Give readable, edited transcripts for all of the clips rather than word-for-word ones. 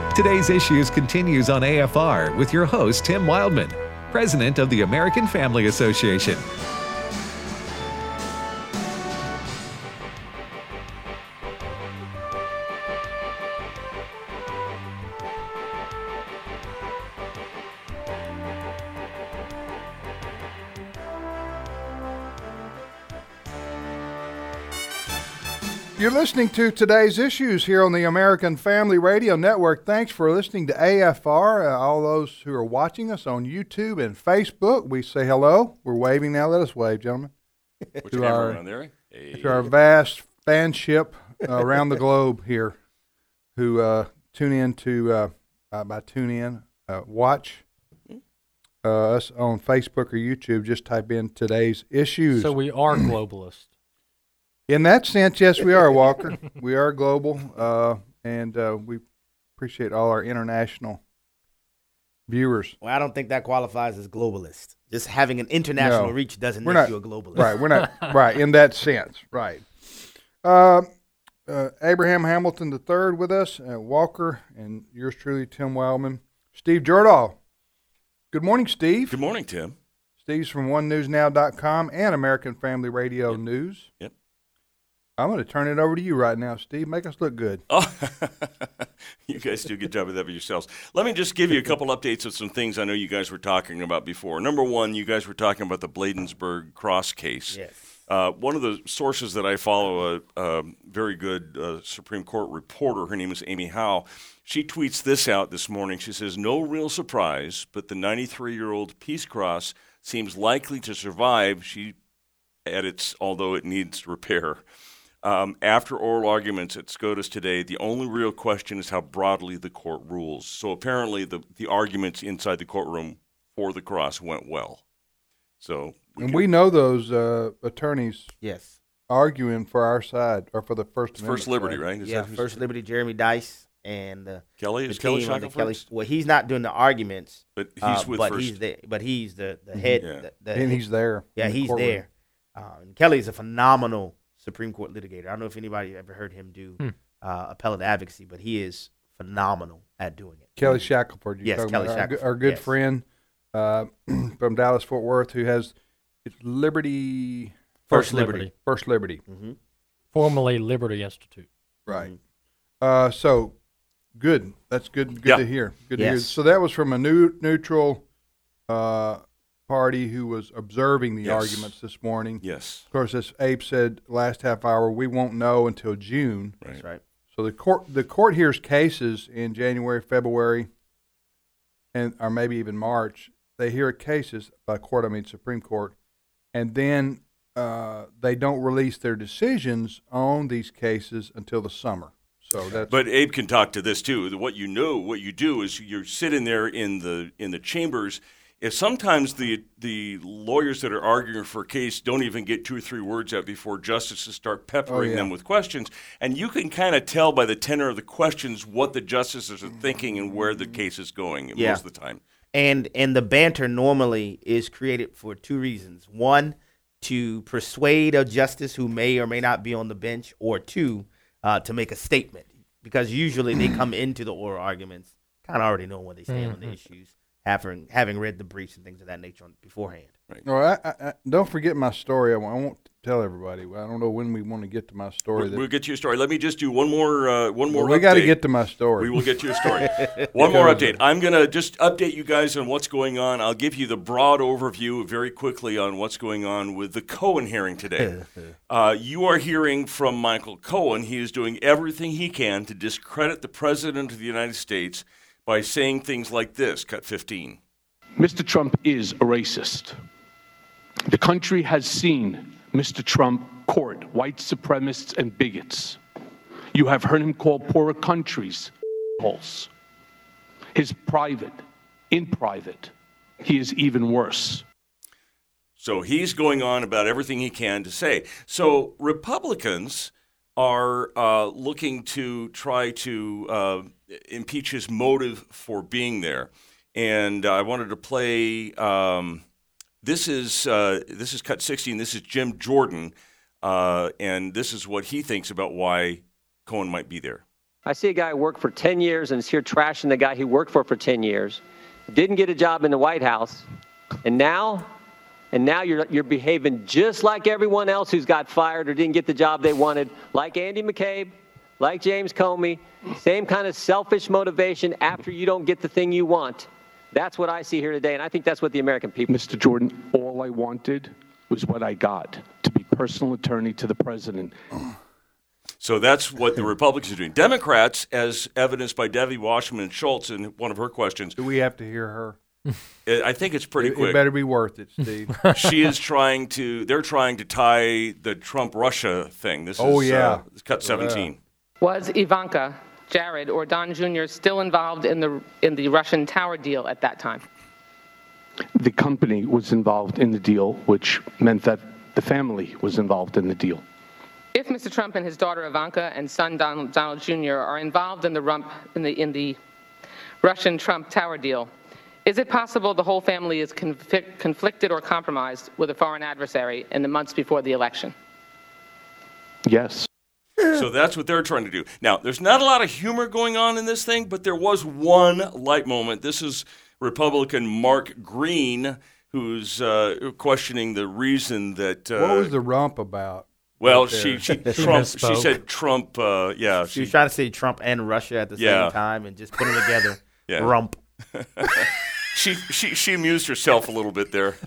Today's Issues continues on AFR with your host, Tim Wildman, President of the American Family Association. You're listening to Today's Issues here on the American Family Radio Network. Thanks for listening to AFR. All those who are watching us on YouTube and Facebook, we say hello. We're waving now. Let us wave, gentlemen. Put your camera around there. Hey. To our vast fanship around the globe here who tune in to, watch us on Facebook or YouTube. Just type in Today's Issues. So we are globalists. In that sense, yes, we are, Walker. We are global, and we appreciate all our international viewers. Well, I don't think that qualifies as globalist. Just having an international reach doesn't make you a globalist. Right, we're not, right, in that sense, right. Abraham Hamilton III with us, Walker, and yours truly, Tim Wildman. Steve Jordahl. Good morning, Steve. Good morning, Tim. Steve's from OneNewsNow.com and American Family Radio News. Yep. I'm going to turn it over to you right now, Steve. Make us look good. Oh, you guys do a good job of that for yourselves. Let me just give you a couple updates of some things I know you guys were talking about before. Number one, you guys were talking about the Bladensburg Cross case. Yes. One of the sources that I follow, a very good Supreme Court reporter, her name is Amy Howe, she tweets this out this morning. She says, "No real surprise, but the 93-year-old Peace Cross seems likely to survive." She edits, although it needs repair. After oral arguments at SCOTUS today, the only real question is how broadly the court rules. So apparently the arguments inside the courtroom for the cross went well. So we know those attorneys arguing for our side, or for the First Amendment. First Liberty, side. right? Yeah, First Liberty, Jeremy Dice, and Kelly. Is Kelly Shackelford? Well, he's not doing the arguments, but he's with but First. He's there. But he's the head. Yeah. And he's there. Yeah, he's there. And Kelly's a phenomenal Supreme Court litigator. I don't know if anybody ever heard him do appellate advocacy, but he is phenomenal at doing it. Kelly Shackelford. Yes, Kelly Shackelford. Our good friend from Dallas-Fort Worth, who has Liberty. First Liberty. First Liberty. Mm-hmm. Formerly Liberty Institute. Right. So, good. That's good. Good to hear. Good to hear. So that was from a neutral party who was observing the arguments this morning. Yes. Of course, as Abe said last half hour, we won't know until June. Right. That's right. So the court hears cases in January, February, or maybe even March. They hear cases, by court I mean Supreme Court, and then they don't release their decisions on these cases until the summer. So that's. But Abe can talk to this too. What you do is you're sitting there in the chambers. If sometimes the lawyers that are arguing for a case don't even get 2 or 3 words out before justices start peppering them with questions, and you can kind of tell by the tenor of the questions what the justices are thinking and where the case is going most of the time. And the banter normally is created for 2 reasons. 1, to persuade a justice who may or may not be on the bench, or 2, to make a statement. Because usually they come into the oral arguments kind of already know where they stand on the issues, having read the briefs and things of that nature beforehand. Right. Well, I don't forget my story. I won't tell everybody. I don't know when we want to get to my story. We'll get to your story. Let me just do one more well, we got to get to my story. We will get to your story. One more update. I'm going to just update you guys on what's going on. I'll give you the broad overview very quickly on what's going on with the Cohen hearing today. You are hearing from Michael Cohen. He is doing everything he can to discredit the President of the United States by saying things like this, cut 15. Mr. Trump is a racist. The country has seen Mr. Trump court white supremacists and bigots. You have heard him call poorer countries holes. In private, he is even worse. So he's going on about everything he can to say. So Republicans are looking to try to impeach his motive for being there. And I wanted to play this is cut 16. This is Jim Jordan, and this is what he thinks about why Cohen might be there. I see a guy who worked for 10 years and is here trashing the guy he worked for 10 years, didn't get a job in the White House, and now you're behaving just like everyone else who's got fired or didn't get the job they wanted, like Andy McCabe, like James Comey, same kind of selfish motivation after you don't get the thing you want. That's what I see here today, and I think that's what the American people. Mr. Jordan, all I wanted was what I got, to be personal attorney to the president. So that's what the Republicans are doing. Democrats, as evidenced by Debbie Wasserman Schultz in one of her questions. Do we have to hear her? I think it's pretty quick. It better be worth it, Steve. They're trying to tie the Trump-Russia thing. This is cut 17. Was Ivanka, Jared, or Don Jr. still involved in the Russian tower deal at that time? The company was involved in the deal, which meant that the family was involved in the deal. If Mr. Trump and his daughter Ivanka and son Donald Jr. are involved in the Russian Trump tower deal, is it possible the whole family is conflicted or compromised with a foreign adversary in the months before the election? Yes. So that's what they're trying to do. Now, there's not a lot of humor going on in this thing, but there was one light moment. This is Republican Mark Green, who's questioning the reason that. What was the rump about? Well, she said Trump. She was trying to say Trump and Russia at the same time and just put them together. Rump. She amused herself a little bit there.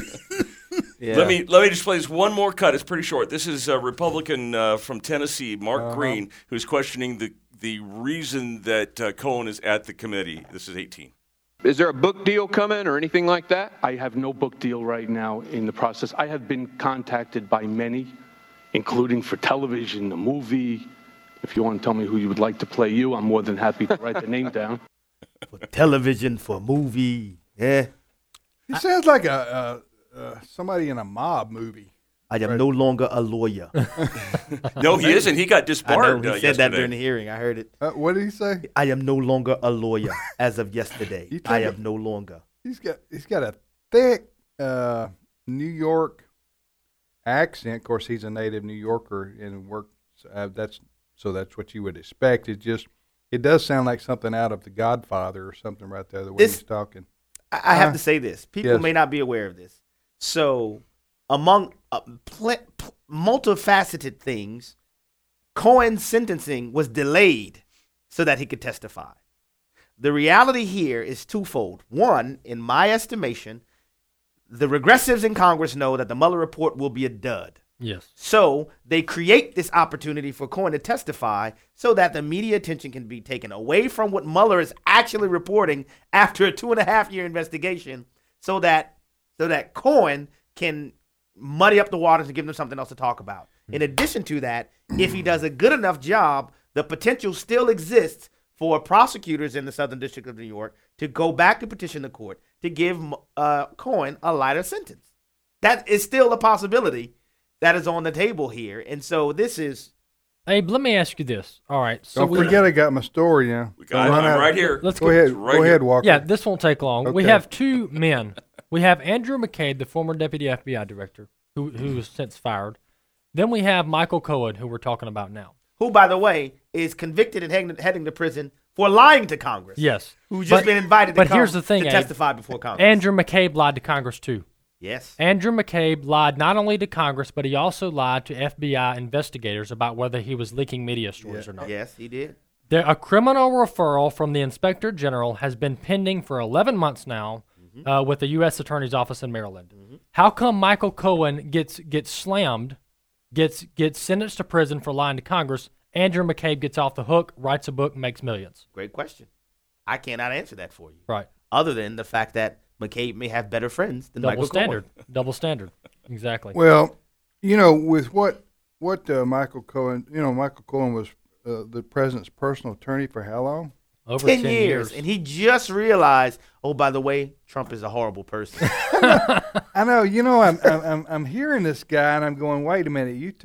Let me just play this one more cut. It's pretty short. This is a Republican from Tennessee, Mark Green, who's questioning the reason that Cohen is at the committee. This is 18. Is there a book deal coming or anything like that? I have no book deal right now in the process. I have been contacted by many, including for television, a movie. If you want to tell me who you would like to play you, I'm more than happy to write the name down. For television, for movie, yeah. He sounds like somebody in a mob movie. I am no longer a lawyer. No, he isn't. He got disbarred. He said that during the hearing. I heard it. What did he say? I am no longer a lawyer as of yesterday. I am no longer. He's got a thick New York accent. Of course, he's a native New Yorker and works. That's what you would expect. It does sound like something out of The Godfather or something right there, the way he's talking. I have to say this. People may not be aware of this. So, among multifaceted things, Cohen's sentencing was delayed so that he could testify. The reality here is twofold. One, in my estimation, the regressives in Congress know that the Mueller report will be a dud. Yes. So they create this opportunity for Cohen to testify so that the media attention can be taken away from what Mueller is actually reporting after a 2.5-year investigation so that Cohen can muddy up the waters and give them something else to talk about. In addition to that, if he does a good enough job, the potential still exists for prosecutors in the Southern District of New York to go back to petition the court to give Cohen a lighter sentence. That is still a possibility that is on the table here. And so this is... Hey, let me ask you this. All right. So Don't forget I got my story now. I'm right here. Let's go ahead. Go ahead, Walker. Yeah, this won't take long. Okay. We have two men. We have Andrew McCabe, the former deputy FBI director, who was since fired. Then we have Michael Cohen, who we're talking about now. Who, by the way, is convicted and heading to prison for lying to Congress. Yes. Who's just been invited to here's the thing, to testify before Congress. Andrew McCabe lied to Congress, too. Yes. Andrew McCabe lied not only to Congress, but he also lied to FBI investigators about whether he was leaking media stories or not. Yes, he did. A criminal referral from the Inspector General has been pending for 11 months now with the U.S. Attorney's Office in Maryland. Mm-hmm. How come Michael Cohen gets slammed, gets sentenced to prison for lying to Congress? Andrew McCabe gets off the hook, writes a book, makes millions. Great question. I cannot answer that for you. Right. Other than the fact that McCabe may have better friends than Michael Cohen. Double standard. Exactly. Well, with what Michael Cohen, Michael Cohen was the president's personal attorney for how long? Over 10 years. And he just realized, oh, by the way, Trump is a horrible person. I know. I'm hearing this guy and I'm going, wait a minute. You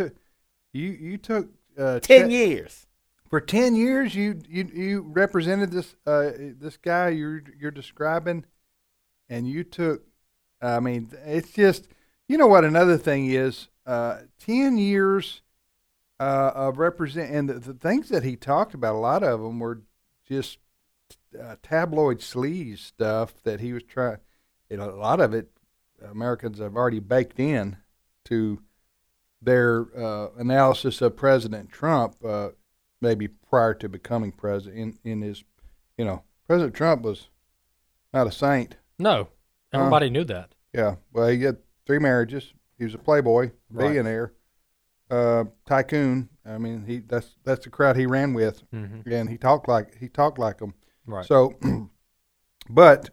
took 10 years. For 10 years, you represented this guy you're describing, and you took. I mean, it's just what another thing is. 10 years and the things that he talked about, a lot of them were just tabloid sleaze stuff that he was trying. A lot of it, Americans have already baked in to their analysis of President Trump, maybe prior to becoming president. In his, President Trump was not a saint. No, everybody knew that. Yeah, well, he had 3 marriages. He was a playboy, billionaire, tycoon. I mean, that's the crowd he ran with, and he talked like them. Right. So, but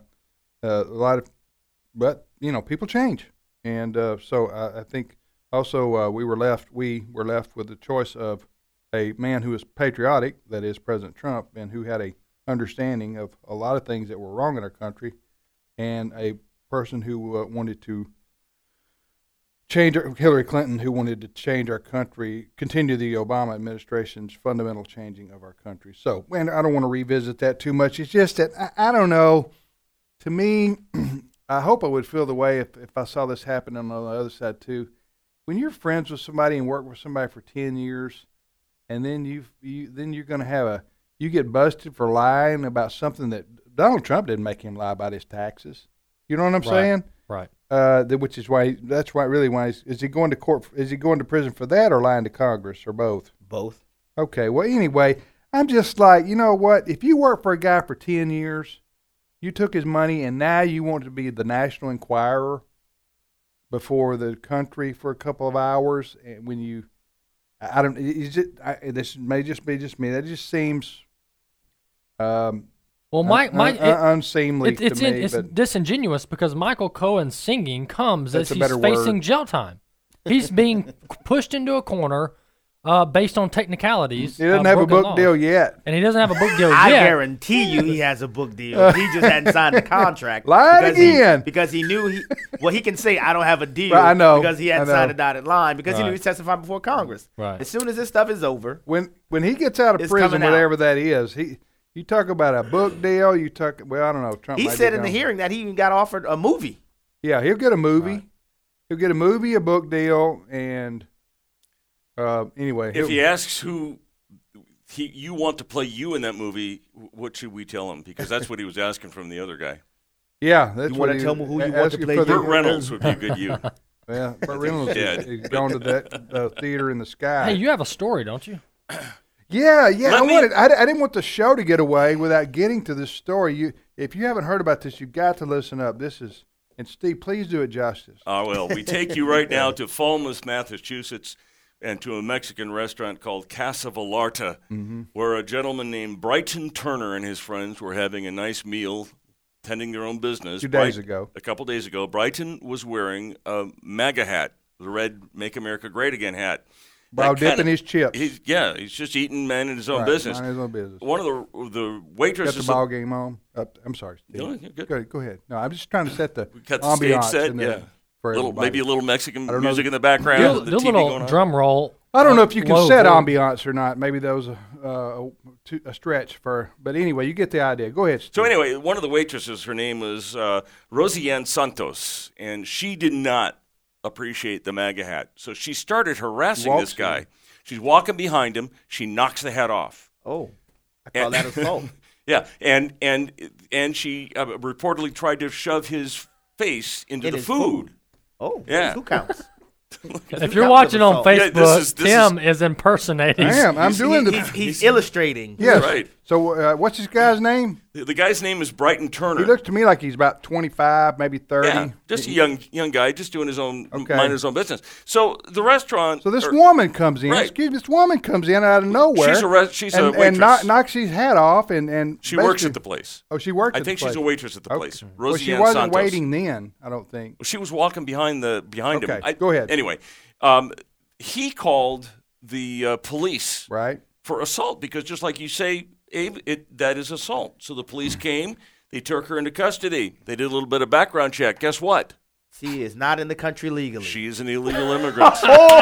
people change, and so I think also we were left with the choice of a man who was patriotic, that is President Trump, and who had a understanding of a lot of things that were wrong in our country, and a person who wanted to change, Hillary Clinton, who wanted to change our country, continue the Obama administration's fundamental changing of our country. So, and I don't want to revisit that too much. It's just that, I don't know, to me, I hope I would feel the way if I saw this happen on the other side too. When you're friends with somebody and work with somebody for 10 years, and then you're going to you get busted for lying about something that Donald Trump didn't make him lie about his taxes. You know what I'm saying? Right. Which is why is he going to court? Is he going to prison for that, or lying to Congress, or both? Both. Okay. Well, anyway, I'm just like, you know what? If you work for a guy for 10 years, you took his money, and now you want to be the National Enquirer before the country for a couple of hours, and when you, I don't. This may just be just me. That just seems. Well, unseemly to me. It's but disingenuous because Michael Cohen's singing comes as That's he's facing jail time. He's being pushed into a corner based on technicalities. He doesn't have a book deal yet. And he doesn't have a book deal I yet. guarantee you he has a book deal. He just hadn't signed the contract. Lying again. Because he knew he can say, I don't have a deal. Right, I know. Because he hadn't signed a dotted line. Because he knew Right. he's testifying before Congress. Right. As soon as this stuff is over. When he gets out of It's prison, coming out. whatever that is, you talk about a book deal. I don't know. Trump. He might said be in the gone. hearing that he even got offered a movie. Yeah, he'll get a movie. Right. He'll get a movie, a book deal, and anyway. If he asks who you want to play you in that movie, what should we tell him? Because that's what he was asking from the other guy. Yeah, that's You what wanna he tell me who you want asking to play for the- Burt Reynolds would be a good you. Yeah, Burt Reynolds dead. is going to that theater in the sky. Hey, you have a story, don't you? Yeah. Let me- I didn't want the show to get away without getting to this story. If you haven't heard about this, you've got to listen up. And Steve, please do it justice. Well, we take you right now to Falmouth, Massachusetts, and to a Mexican restaurant called Casa Vallarta, where a gentleman named Brighton Turner and his friends were having a nice meal, tending their own business. A couple days ago, Brighton was wearing a MAGA hat, the red Make America Great Again hat. While dipping his chips. He's just eating, minding his own Right, business. minding his own business. One of the Got waitresses. the ball game on. I'm sorry, Steve. No, you're good. Go ahead. No, I'm just trying to set the Cut the stage ambiance set, in yeah. there for Maybe a everybody. little Mexican I don't know music the- in the background. Do the a TV little going on. drum roll. I don't know if you can low set voice. ambiance or not. Maybe that was a stretch but anyway, you get the idea. Go ahead, Steve. So anyway, one of the waitresses, her name was Rosianne Santos, and she did not appreciate the MAGA hat. So she started harassing this guy. She's walking behind him. She knocks the hat off. Oh, I call that assault. Yeah, and she reportedly tried to shove his face into In the his food. Oh, Yeah. who counts? If you're watching on Yeah, Facebook, this Tim is impersonating. I am. I'm doing the. He's illustrating. Yes. Right. So what's this guy's name? The guy's name is Brighton Turner. He looks to me like he's about 25, maybe 30. Yeah, just a young guy, just doing his own, Okay. minding his own business. So the restaurant. So this woman comes in. Right. Excuse me, this woman comes in out of nowhere. She's a and waitress. knocks his hat off and She works basically- at the place. Oh, she works. I at think the she's place. a waitress at the place. Okay. Well, she Rosianne wasn't Santos. waiting then. I don't think. She was walking behind him. Okay, go ahead. Anyway, he called the police Right. for assault because, just like you say, Abe, that is assault. So the police came. They took her into custody. They did a little bit of background check. Guess what? She is not in the country legally. She is an illegal immigrant.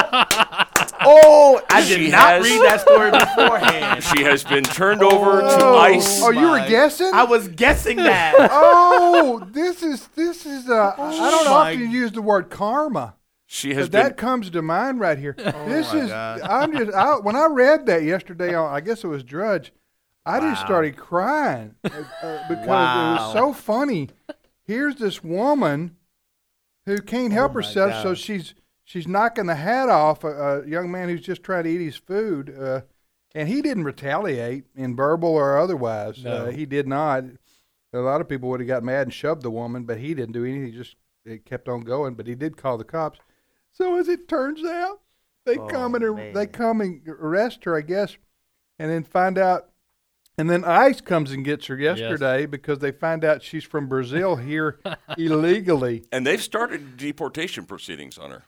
Oh, I She did not has- read that story beforehand. She has been turned over to ICE. Oh, you were my- guessing? I was guessing that. Oh, this is. I don't my- often use the word karma. She has But that comes to mind right here. This is God. when I read that yesterday on, I guess it was Drudge, I just started crying because it was so funny. Here's this woman who can't help herself, so she's knocking the hat off a young man who's just trying to eat his food, and he didn't retaliate in verbal or otherwise. No. He did not. A lot of people would have got mad and shoved the woman, but he didn't do anything. He just kept on going. But he did call the cops. So as it turns out, they come and arrest her, I guess, and then find out. And then ICE comes and gets her yesterday because they find out she's from Brazil here illegally. And they've started deportation proceedings on her.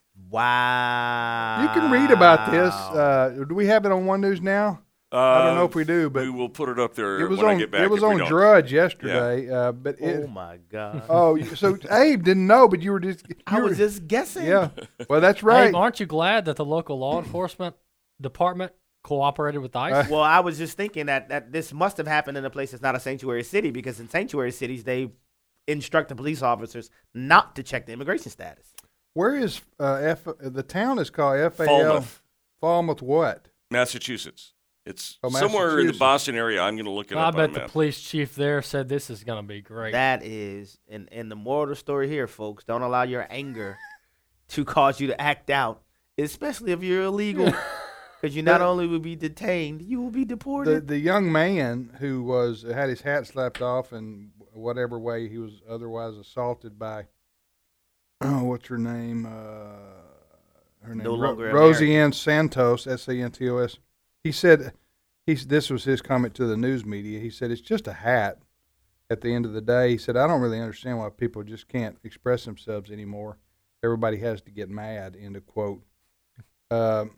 Wow. You can read about this. Do we have it on One News Now? I don't know if we do, but we will put it up there it was when on. I get back. It was if we on don't. Drudge yesterday. But Oh my God. Oh, so Abe didn't know, but you were just. I was just guessing. Yeah. Well, that's right. Hey, aren't you glad that the local law enforcement department cooperated with ICE? Well, I was just thinking that this must have happened in a place that's not a sanctuary city, because in sanctuary cities they instruct the police officers not to check the immigration status. Where is the town is called FAL? Falmouth. Falmouth what? Massachusetts. It's Oh, somewhere in the Massachusetts. Boston area. I'm going to look it I up on bet a the map. police chief there said this is going to be great. That is, and the moral of the story here, folks, don't allow your anger to cause you to act out, especially if you're illegal, because you not only will be detained, you will be deported. The young man who had his hat slapped off and whatever way he was otherwise assaulted by, what's her name? Her name No longer Rosie Ann Santos, Santos. He said, this was his comment to the news media. He said, it's just a hat at the end of the day. He said, I don't really understand why people just can't express themselves anymore. Everybody has to get mad, end of quote. So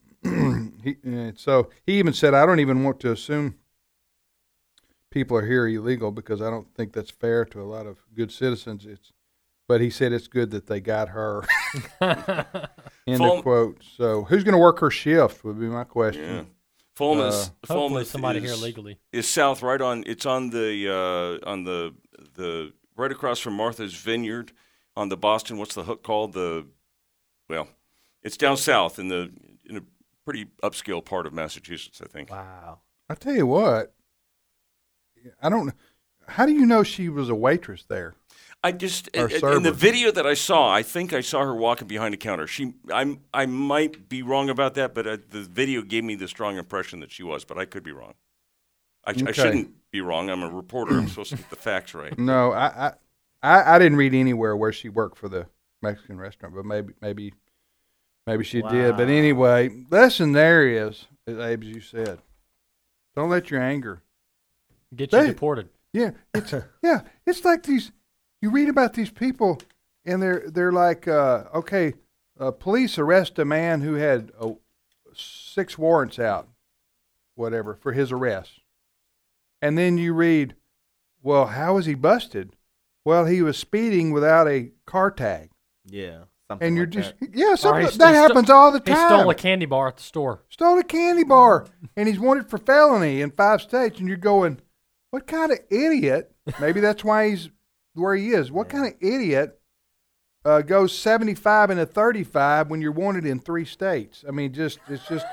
he even said, I don't even want to assume people are here illegal because I don't think that's fair to a lot of good citizens. But he said it's good that they got her. End of quote. So who's going to work her shift would be my question. Yeah. Falmouth, Hopefully somebody is, here legally. is south, right on. It's on the right across from Martha's Vineyard on the Boston. What's the hook called? It's down south in a pretty upscale part of Massachusetts, I think. Wow. I tell you what, I don't. How do you know she was a waitress there? I just Or in server. the video that I saw, I think I saw her walking behind a counter. I might be wrong about that, but the video gave me the strong impression that she was, but I could be wrong. I shouldn't be wrong. I'm a reporter. I'm supposed to get the facts right. No, I didn't read anywhere where she worked for the Mexican restaurant, but maybe she did. But anyway, lesson there is, Abe, as you said, don't let your anger Get you deported. Yeah, it's like these. You read about these people, and they're like, police arrest a man who had 6 warrants out, whatever, for his arrest, and then you read, well, how was he busted? Well, he was speeding without a car tag. Yeah. And you're like just that. that happens all the time. He stole a candy bar at the store. Stole a candy bar, and he's wanted for felony in 5 states, and you're going, what kind of idiot? Maybe that's why he's where he is. What kind of idiot goes 75 and a 35 when you're wanted in 3 states? I mean, it's just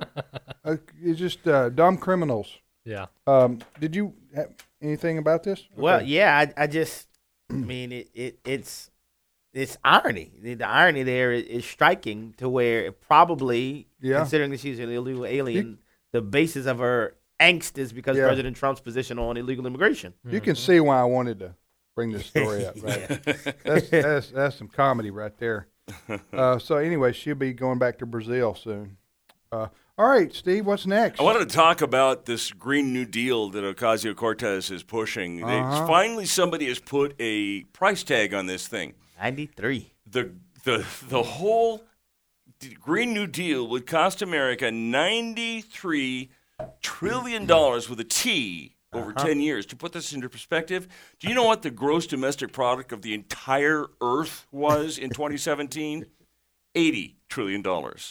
dumb criminals. Yeah. Did you have anything about this? Well, Okay. yeah, I just, I mean, it's irony. The irony there is striking to where it probably, considering that she's an illegal alien, the basis of her angst is because President Trump's position on illegal immigration. You can see why I wanted to bring this story up, right? That's some comedy right there. So anyway, she'll be going back to Brazil soon. All right, Steve, what's next? I wanted to talk about this Green New Deal that Ocasio-Cortez is pushing. Finally, somebody has put a price tag on this thing. 93. The whole Green New Deal would cost America $93 trillion with a T over 10 years. To put this into perspective, do you know what the gross domestic product of the entire Earth was in 2017? $80 trillion.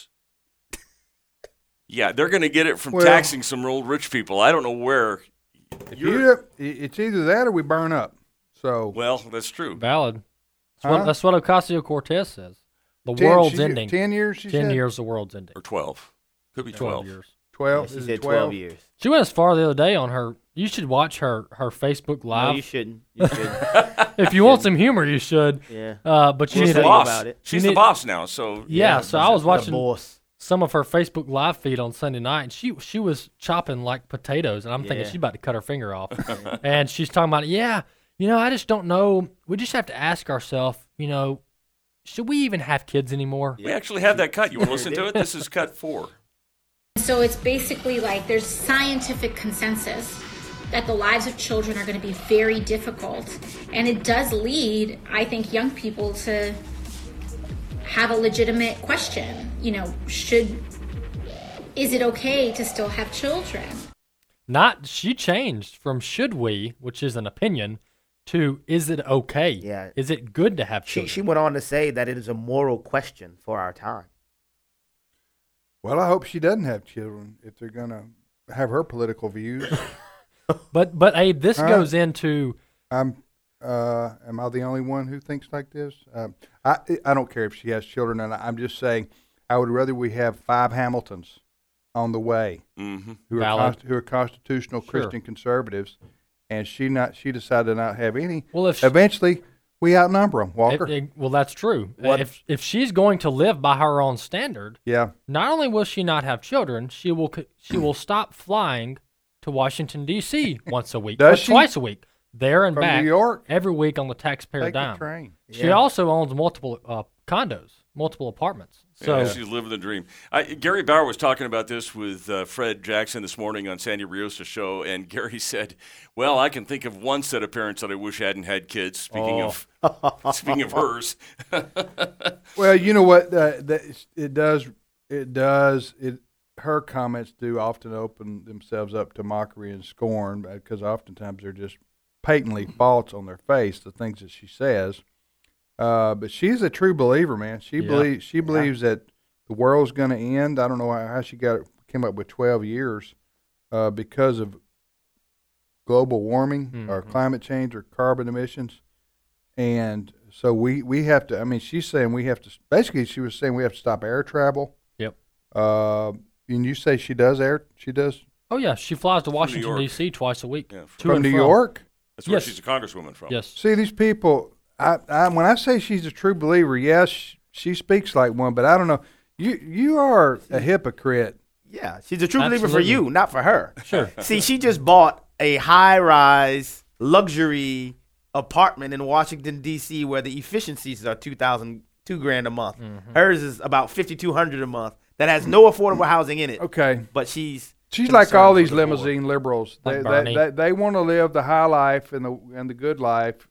Yeah, they're going to get it from taxing some old rich people. I don't know where. It's either that or we burn up. So well, that's true. Valid. That's what Ocasio-Cortez says. The world's she- ending. 10 years, she 10 said? years, the world's ending. Or 12. Could be 12 12. years. 12? She Is said it 12 years. She went as far the other day on her. You should watch her Facebook No, Live. you shouldn't. You shouldn't. If you want some humor, you should. Yeah. But you She's need the to. boss. about it. She's You the need- boss now, so... Yeah, so I was The watching boss. some of her Facebook Live feed on Sunday night, and she was chopping like potatoes, and I'm thinking Yeah. she's about to cut her finger off. And she's talking about, I just don't know. We just have to ask ourselves, should we even have kids anymore? We actually have that cut. You want to listen to it? This is cut 4. So it's basically like there's scientific consensus that the lives of children are going to be very difficult. And it does lead, I think, young people to have a legitimate question. Is it okay to still have children? She changed from should we, which is an opinion, to is it okay? Yeah. Is it good to have She children? went on to say that it is a moral question for our time. Well, I hope she doesn't have children if they're going to have her political views. But Abe, this goes into Am I the only one who thinks like this? I don't care if she has children, and I'm just saying I would rather we have 5 Hamiltons on the way Mm-hmm. who are constitutional Christian conservatives, and she decided to not have any. Well, eventually we outnumber them, Walker. well, that's true. If she's going to live by her own standard, yeah. not only will she not have children, she will stop flying to Washington D.C. once a week, Does or she? twice a week, there and From back, New York? every week on the taxpayer Take the dime. train. She Yeah. also owns multiple condos, multiple apartments. So Yeah, she's living the dream. Gary Bauer was talking about this with Fred Jackson this morning on Sandy Riosa's show, and Gary said, "Well, I can think of one set of parents that I wish hadn't had kids." Speaking of hers. Well, you know what? Her comments do often open themselves up to mockery and scorn because oftentimes they're just patently false on their face, the things that she says. But she's a true believer, man. She believes that the world's going to end. I don't know how she came up with 12 years because of global warming or climate change or carbon emissions. And so we have to, she's saying we have to, basically she was saying we have to stop air travel. Yep. And you say she does? Oh, yeah. She flies to Washington, York. D.C. twice a week. Yeah, From New York? That's where Yes. she's a congresswoman from. Yes. See, these people, when I say she's a true believer, yes, she speaks like one, but I don't know. You are a hypocrite. Yeah, she's a true believer for Absolutely. you, not for her. Sure. See, she just bought a high-rise luxury apartment in Washington D.C. where the efficiencies are $2,000 a month. Mm-hmm. Hers is about $5,200 a month. That has no affordable housing in it. Okay. But she's like all concerned these for the poor. limousine liberals. Like Bernie. They want to live the high life and the good life,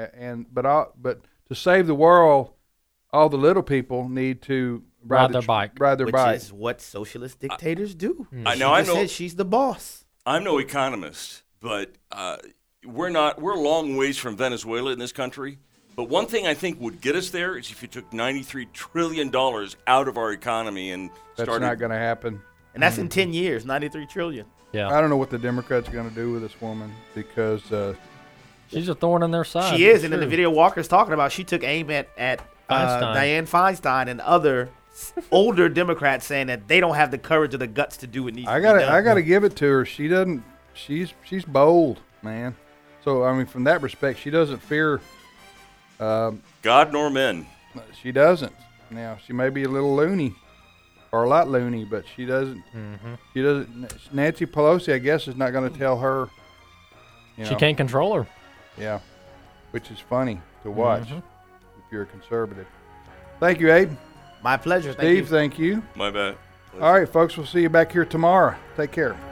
but to save the world, all the little people need to Ride their bike. Ride their Which bike. is what socialist dictators do. I She know. just said she's the boss. I'm no economist, but we're a long ways from Venezuela in this country. But one thing I think would get us there is if you took $93 trillion out of our economy and That's started. not going to happen. And that's in 10 years, $93 trillion. Yeah. I don't know what the Democrats are going to do with this woman because She's a thorn in their side. She is, for and in the sure. video Walker's talking about, she took aim at Feinstein. Dianne Feinstein and other older Democrats, saying that they don't have the courage or the guts to do what needs to be done. I gotta give it to her. She doesn't. She's bold, man. So from that respect, she doesn't fear. God nor men. She doesn't. Now she may be a little loony, or a lot loony, but she doesn't. She doesn't. Nancy Pelosi, I guess, is not going to tell her. She can't control her. Yeah, which is funny to watch if you're a conservative. Thank you, Abe. My pleasure. Thank Steve, you. thank you. My bad. All right, folks, we'll see you back here tomorrow. Take care.